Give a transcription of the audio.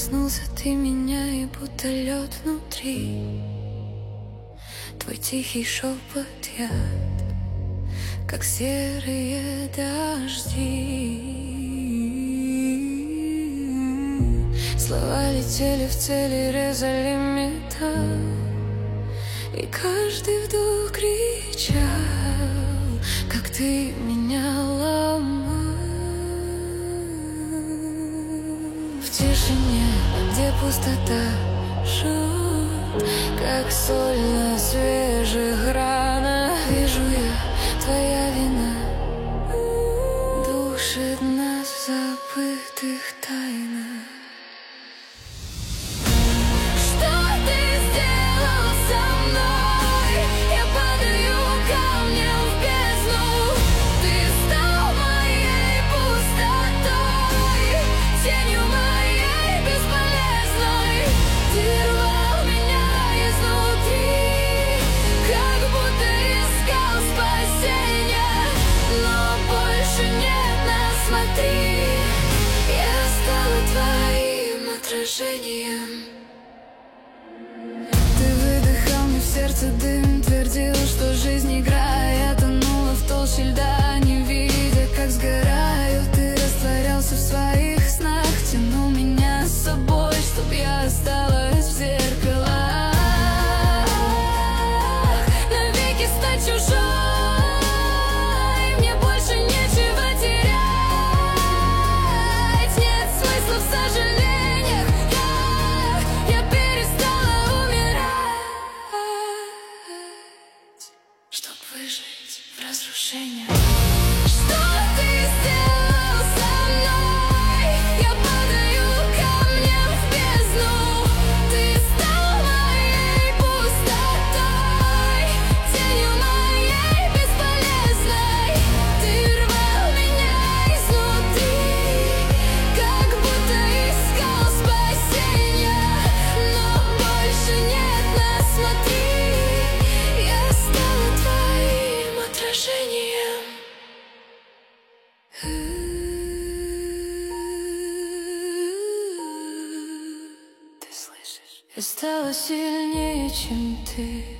коснулся ты меня, и будто лед внутри. Твой тихий шепот яд, как серые дожди. Слова летели в цели, резали металл, и каждый вдох кричал, как ты меня ломал. В тишине, где пустота жжет, как соль на свежих ранах, вижу я, твоя вина душит нас в забытых тайнах. Ты выдыхал мне в сердце дым, твердил, что жизнь игра. Я тонула в толще льда, не видя, как сгораю. Ты растворялся в своих снах, тянул меня с собой, чтоб я осталась в зеркалах. Навеки стать чужой, мне больше нечего терять. Нет смысла в сожалении. Чтоб выжить в разрушении. Что ты сделал со мной? Я падаю камнем в бездну. Ты стал моей пустотой, тенью моей бесполезной. Ты рвал меня изнутри, как будто искал спасения, но больше нет нас, смотри. Ты слышишь? Я стала сильнее, чем ты.